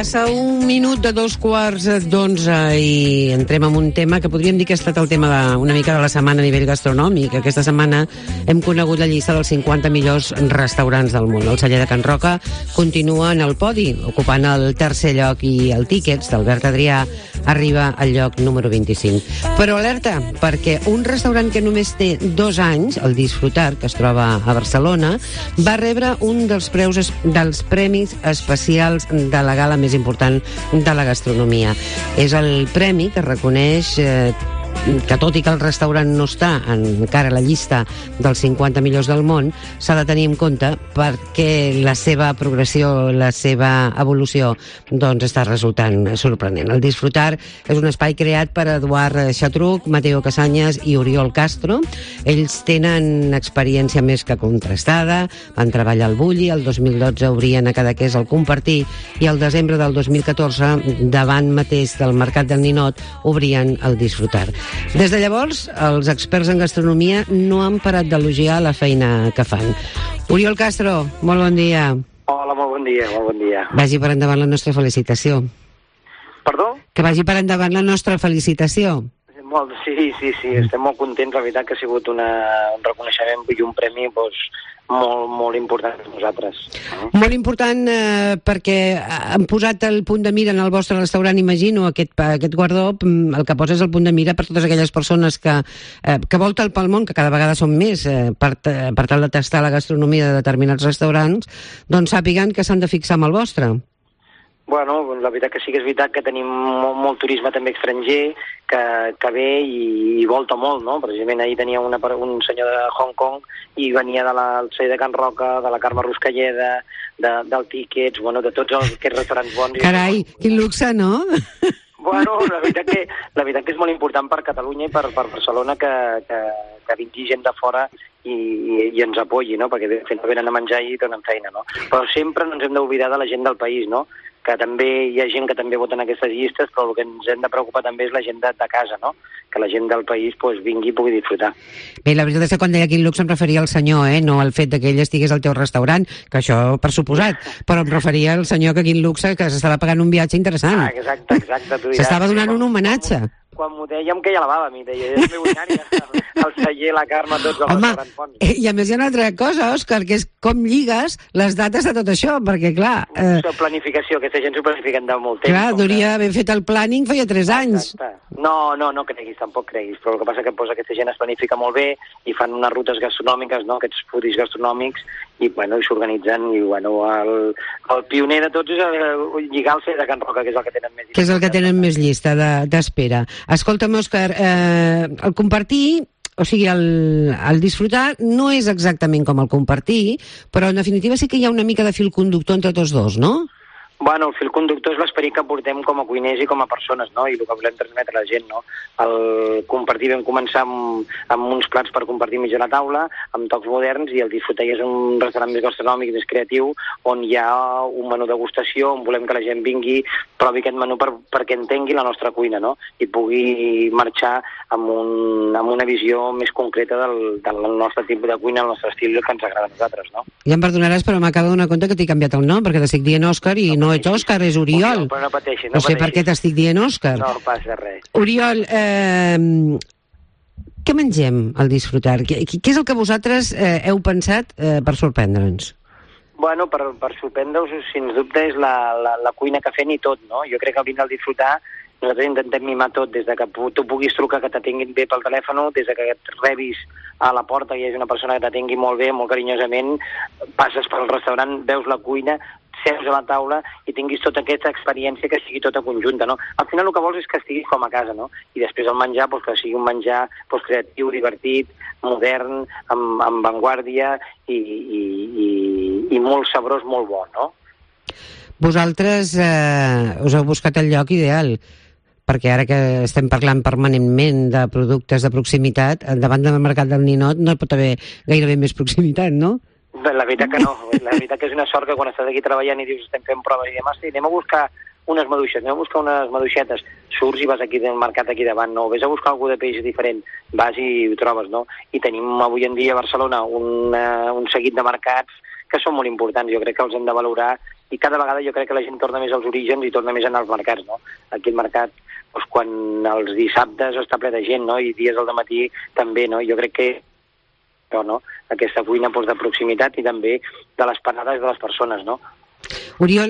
Passa un minut de 2:15 i entrem en un tema que podríem dir que ha estat el tema una mica de la setmana a nivell gastronòmic. Aquesta setmana hem conegut la llista dels 50 millors restaurants del món. El celler de Can Roca continua en el podi, ocupant el tercer lloc, i el Tickets d'Albert Adrià arriba al lloc número 25. Però alerta, perquè un restaurant que només té 2 anys, el Disfrutar, que es troba a Barcelona, va rebre un dels premis especials de la gala més important de la gastronomia. És el premi que reconeix que, tot i que el restaurant no està encara a la llista dels 50 millors del món, s'ha de tenir en compte perquè la seva progressió, la seva evolució, doncs està resultant sorprenent. El Disfrutar és un espai creat per Eduard Xatruc, Mateo Casanyes i Oriol Castro. Ells tenen experiència més que contrastada, van treballar al Bulli, el 2012 obrien a Cadaqués el Compartir i al desembre del 2014, davant mateix del Mercat del Ninot, obrien el Disfrutar. Des de llavors, els experts en gastronomia no han parat d'elogiar la feina que fan. Oriol Castro, molt bon dia. Hola, molt bon dia, molt bon dia. Vagi per endavant la nostra felicitació. Perdó? Que vagi per endavant la nostra felicitació. Sí, estem molt contents, la veritat que ha sigut un reconeixement i un premi molt important per nosaltres. Molt important perquè han posat el punt de mira en el vostre restaurant, imagino, aquest guardó, el que posa és el punt de mira per totes aquelles persones que volten pel món, que cada vegada són més, per tal de tastar la gastronomia de determinats restaurants, doncs sàpiguen que s'han de fixar amb el vostre. Bueno, la veritat que sí que és veritat que tenim molt turisme també estranger que ve i volta molt, no? Precisament ahir tenia un senyor de Hong Kong i venia del celler de Can Roca, de la Carme Ruscalleda, del Tickets, bueno, de tots aquests restaurants bons. Carai, quin luxe, no? Bueno, la veritat que és molt important per Catalunya i per Barcelona que vingui gent de fora i ens apoyi, no? Perquè venen a menjar i donen feina, no? Però sempre no ens hem d'oblidar de la gent del país, no? Que també hi ha gent que també vota en aquestes llistes, però el que ens hem de preocupar també és la gent de casa, no? Que la gent del país vingui i pugui disfrutar. Bé, la veritat és que quan deia quin luxe em referia al senyor, no al fet que ell estigués al teu restaurant, que això per suposat, però em referia al senyor que quin luxe, que s'estava pagant un viatge interessant. Exacte. S'estava donant un homenatge. Quan m'ho dèiem que ja la va a mi, deia, és extraordinari, el celler, la Carme, tots els restaurants bons. I a més hi ha una altra cosa, Òscar, que és com lligues les dates de tot això, perquè clar... Planificació, aquesta gent s'ho planifiquen de molt temps. Clar, hauria d'haver fet el planning feia 3 anys. No creguis, tampoc creguis, però el que passa que aquesta gent es planifica molt bé i fan unes rutes gastronòmiques, no?, aquests foodis gastronòmics, i s'organitzen, i el pioner de tots és lligar el celler de Can Roca, que és el que tenen més llista. Que és el que tenen més llista d'espera. Escolta'm, Òscar, el Compartir, o sigui, el Disfrutar no és exactament com el Compartir, però en definitiva sí que hi ha una mica de fil conductor entre tots dos, no? Bueno, el fil conductor és l'esperit que portem com a cuiners i com a persones, no? I el que volem transmetre a la gent, no? El Compartir vam començar amb uns plats per compartir mitja la taula, amb tocs moderns, i el Disfrutar és un restaurant més gastronòmic, més creatiu, on hi ha un menú degustació, on volem que la gent vingui, provi aquest menú perquè entengui la nostra cuina, no? I pugui marxar amb una visió més concreta del nostre tipus de cuina, el nostre estil, que ens agrada a nosaltres, no? Ja em perdonaràs, però m'acabo de donar compte que t'he canviat el nom, perquè t'estic dient Òscar i no ets Òscar, és Oriol. Però no pateixi. No sé per què t'estic dient Òscar. No passa res. Oriol, què mengem al Disfrutar? Què és el que vosaltres heu pensat per sorprendre'ns? Bueno, per sorprendre-us, sens dubte, és la cuina que fem i tot, no? Jo crec que al vindre al Disfrutar nosaltres intentem mimar tot, des de que tu puguis trucar, que t'atenguin bé pel telèfon, des de que et rebis a la porta i hi hagi una persona que t'atengui molt bé, molt carinyosament, passes pel restaurant, veus la cuina, seus a la taula i tinguis tota aquesta experiència que sigui tota conjunta, no? Al final el que vols és que estiguis com a casa, no? I després el menjar, que sigui un menjar creatiu, divertit, modern, amb avantguàrdia i molt sabrós, molt bo, no? Vosaltres us heu buscat el lloc ideal, perquè ara que estem parlant permanentment de productes de proximitat, davant del Mercat del Ninot no pot haver gairebé més proximitat, no? La veritat que no. La veritat que és una sort que quan estàs aquí treballant i dius estem fent proves i demà anem a buscar unes maduixetes, surts i vas aquí al mercat aquí davant, no? Ves a buscar algú de peix diferent, vas i ho trobes, no? I tenim avui en dia a Barcelona un seguit de mercats que són molt importants, jo crec que els hem de valorar i cada vegada jo crec que la gent torna més als orígens i torna més a anar als mercats, no? Aquí el mercat, doncs, quan els dissabtes està ple de gent, no? I dies al dematí també, no? Jo crec que no? Aquesta cuina doncs, de proximitat i també de les parades de les persones, no? Oriol,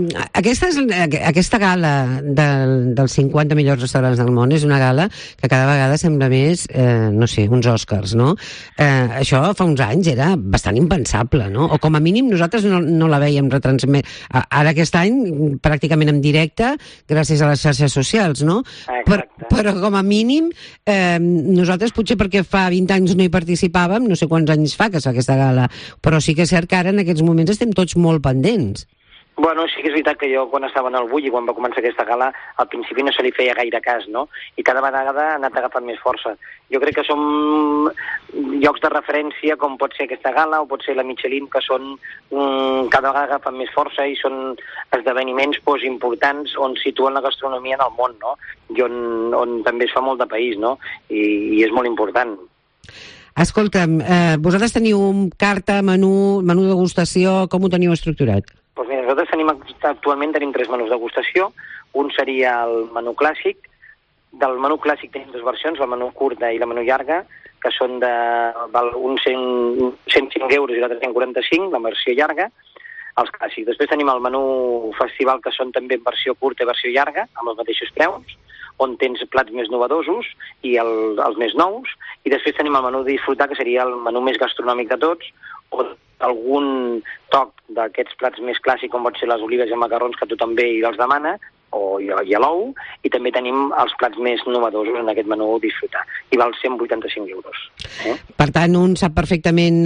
aquesta gala dels 50 millors restaurants del món és una gala que cada vegada sembla més, no sé, uns Oscars, no? Això fa uns anys era bastant impensable, no? O com a mínim nosaltres no la veiem retransmet. Ara aquest any, pràcticament en directe, gràcies a les xarxes socials, no? Però com a mínim, nosaltres potser perquè fa 20 anys no hi participàvem, no sé quants anys fa que es fa aquesta gala, però sí que és cert que ara en aquests moments estem tots molt pendents. Bueno, sí que és veritat que jo quan estava en el Bull i quan va començar aquesta gala al principi no se li feia gaire cas, no? I cada vegada ha anat agafant més força. Jo crec que som llocs de referència com pot ser aquesta gala o pot ser la Michelin, que són cada vegada agafen més força i són esdeveniments importants on situen la gastronomia en el món, no? I on també es fa molt de país, no? I és molt important. Escolta'm, vosaltres teniu carta, menú degustació, com ho teniu estructurat? Doncs mira, nosaltres actualment tenim 3 menús de degustació. Un seria el menú clàssic. Del menú clàssic tenim 2 versions, la menú curta i la menú llarga, que són un 105 euros i l'altre 145, la versió llarga, els clàssics. Després tenim el menú festival, que són també versió curta i versió llarga, amb els mateixos preus, on tens plats més novedosos i els més nous, i després tenim el menú de disfrutar, que seria el menú més gastronòmic de tots, o algun toc d'aquests plats més clàssics, com pot ser les olives i macarrons, que tothom ve i els demana, i a l'ou, i també tenim els plats més novedosos en aquest menú disfrutar, i val 185 euros. Per tant, un sap perfectament,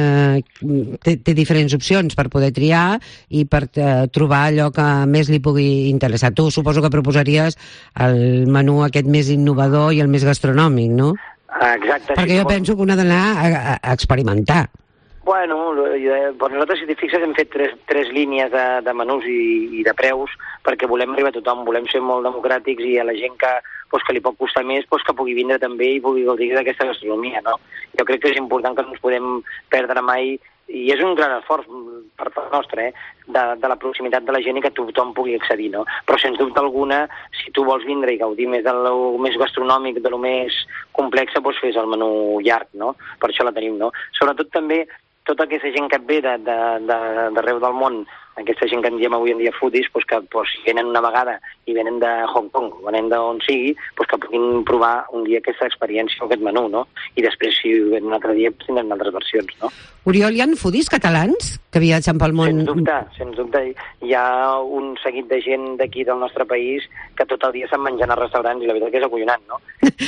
té diferents opcions per poder triar i per trobar allò que més li pugui interessar. Tu suposo que proposaries el menú aquest més innovador i el més gastronòmic, no? Exacte. Perquè jo penso que un ha d'anar a experimentar. Bueno, nosaltres, si t'hi fixes, hem fet tres línies de menús i de preus perquè volem arribar a tothom, volem ser molt democràtics i a la gent que li pot costar més que pugui vindre també i pugui gaudir d'aquesta gastronomia, no? Jo crec que és important que no ens podem perdre mai, i és un gran esforç per part nostra, de la proximitat de la gent i que tothom pugui accedir, no? Però sens dubte alguna, si tu vols vindre i gaudir més de lo més gastronòmic, de lo més complex, doncs fes el menú llarg, no? Per això la tenim, no? Sobretot també tota aquesta gent que et ve d'arreu del món, aquesta gent que en diem avui en dia foodies, que si venen una vegada i venen de Hong Kong, o venen d'on sigui, que puguin provar un dia aquesta experiència o aquest menú, no? I després, si venen un altre dia, tindran altres versions, no? Oriol, hi ha foodies catalans que viatgen pel món? Sens dubte. Hi ha un seguit de gent d'aquí del nostre país que tot el dia estan menjant a restaurants i la veritat que és acollonant, no?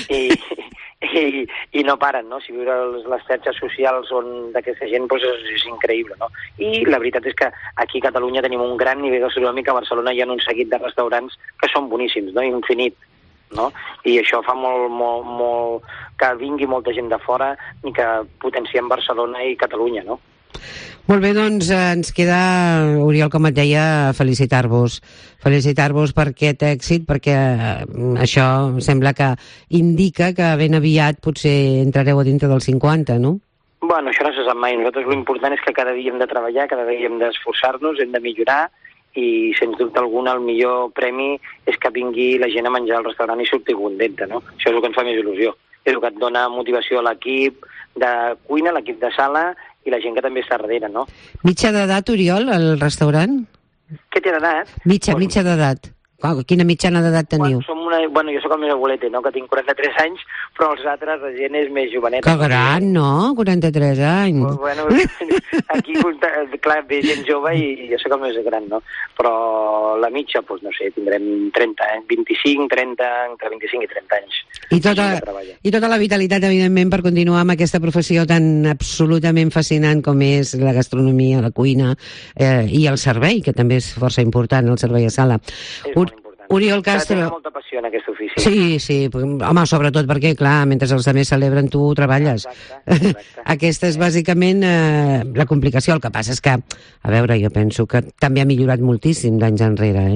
I no paren, no? Si viure les xarxes socials d'aquesta gent és increïble, no? I la veritat és que aquí a Catalunya tenim un gran nivell gastronòmic. A Barcelona hi ha un seguit de restaurants que són boníssims, no? Infinit, no? I això fa molt que vingui molta gent de fora i que potenciem Barcelona i Catalunya, no? Molt bé, doncs ens queda, Oriol, com et deia, felicitar-vos per aquest èxit, perquè això sembla que indica que ben aviat potser entrareu a dintre dels 50, no? Bueno, això no se sap mai. Nosaltres l'important és que cada dia hem de treballar, cada dia hem d'esforçar-nos, hem de millorar, i sens dubte alguna el millor premi és que vingui la gent a menjar al restaurant i surti contenta, no? Això és el que ens fa més il·lusió. És el que et dona motivació a l'equip de cuina, a l'equip de sala i la gent que també està darrere, no? Mitja d'edat, Oriol, al restaurant? Què té d'edat? Mitja d'edat. Quina mitjana d'edat teniu? Jo sóc el més abuelete, no? Que tinc 43 anys, però els altres, la gent és més joveneta. Que gran, no? 43 anys. Bueno, aquí, clar, ve gent jove i jo sóc el més gran, no? Però la mitja, doncs no sé, tindrem 30 anys, 25, 30, entre 25 i 30 anys. I tota la vitalitat, evidentment, per continuar amb aquesta professió tan absolutament fascinant com és la gastronomia, la cuina i el servei, que també és força important, el servei a sala. És molt important. Oriol Castro... Té molta passió en aquest ofici. Sí, home, sobretot perquè, clar, mentre els altres celebren, tu treballes. Exacte. Aquesta és bàsicament la complicació. El que passa és que, a veure, jo penso que també ha millorat moltíssim d'anys enrere,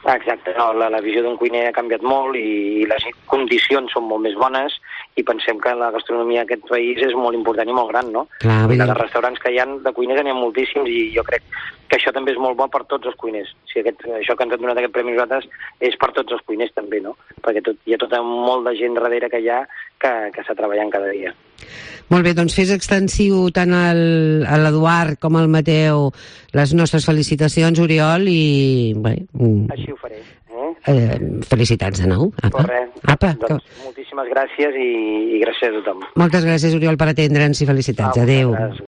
Exacte, no, la visió d'un cuiner ha canviat molt i les condicions són molt més bones i pensem que la gastronomia d'aquest país és molt important i molt gran, no? Clar, I de restaurants que hi ha, de cuiners n'hi ha moltíssims i jo crec que això també és molt bo per tots els cuiners. O sigui, això que ens han donat aquest premi nosaltres és per tots els cuiners també, no? Perquè hi ha tota molt de gent darrere que hi ha que està treballant cada dia. Molt bé, doncs fes extensiu tant a l'Eduard com al Mateu les nostres felicitacions, Oriol, i bé, així ho faré. Felicitats de nou. Apa, doncs, moltíssimes gràcies i gràcies a tothom. Moltes gràcies, Oriol, per atendre'ns i felicitats. Adéu.